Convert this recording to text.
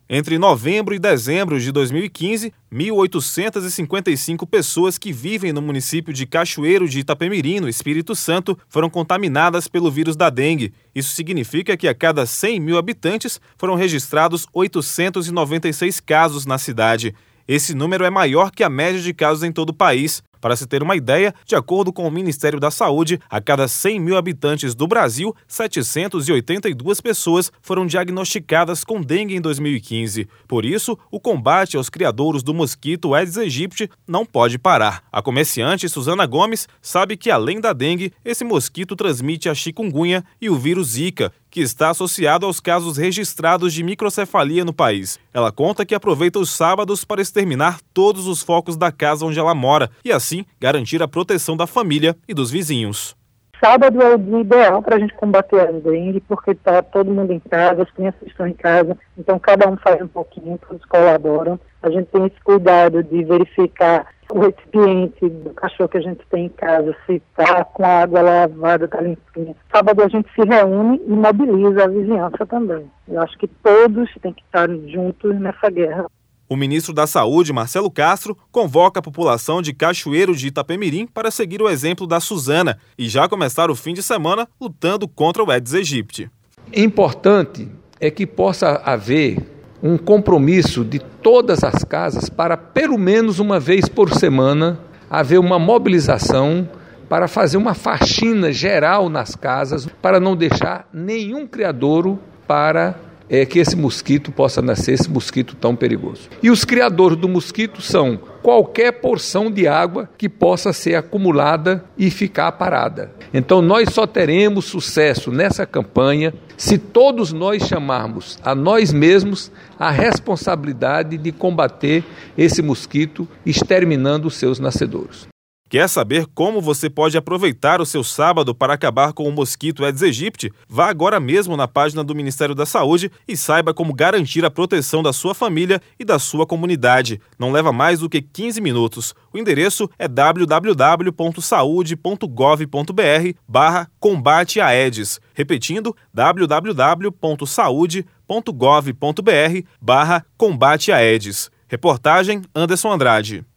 Entre novembro e dezembro de 2015, 1.855 pessoas que vivem no município de Cachoeiro de Itapemirim, no Espírito Santo, foram contaminadas pelo vírus da dengue. Isso significa que a cada 100 mil habitantes foram registrados 896 casos na cidade. Esse número é maior que a média de casos em todo o país. Para se ter uma ideia, de acordo com o Ministério da Saúde, a cada 100 mil habitantes do Brasil, 782 pessoas foram diagnosticadas com dengue em 2015. Por isso, o combate aos criadouros do mosquito Aedes aegypti não pode parar. A comerciante Suzana Gomes sabe que, além da dengue, esse mosquito transmite a chikungunya e o vírus Zika, que está associado aos casos registrados de microcefalia no país. Ela conta que aproveita os sábados para exterminar todos os focos da casa onde ela mora e, assim, garantir a proteção da família e dos vizinhos. Sábado é o dia ideal para a gente combater a dengue, porque está todo mundo em casa, as crianças estão em casa, então cada um faz um pouquinho, todos colaboram. A gente tem esse cuidado de verificar o recipiente do cachorro que a gente tem em casa, se está com a água lavada, está limpinha. Sábado a gente se reúne e mobiliza a vizinhança também. Eu acho que todos têm que estar juntos nessa guerra. O ministro da Saúde, Marcelo Castro, convoca a população de Cachoeiro de Itapemirim para seguir o exemplo da Suzana e já começar o fim de semana lutando contra o Aedes aegypti. Importante é que possa haver um compromisso de todas as casas para, pelo menos uma vez por semana, haver uma mobilização para fazer uma faxina geral nas casas, para não deixar nenhum criadouro para que esse mosquito possa nascer, esse mosquito tão perigoso. E os criadores do mosquito são qualquer porção de água que possa ser acumulada e ficar parada. Então nós só teremos sucesso nessa campanha se todos nós chamarmos a nós mesmos a responsabilidade de combater esse mosquito, exterminando os seus nascedouros. Quer saber como você pode aproveitar o seu sábado para acabar com o mosquito Aedes aegypti? Vá agora mesmo na página do Ministério da Saúde e saiba como garantir a proteção da sua família e da sua comunidade. Não leva mais do que 15 minutos. O endereço é www.saude.gov.br/combate a Aedes. Repetindo, www.saude.gov.br/combate a Aedes. Reportagem Anderson Andrade.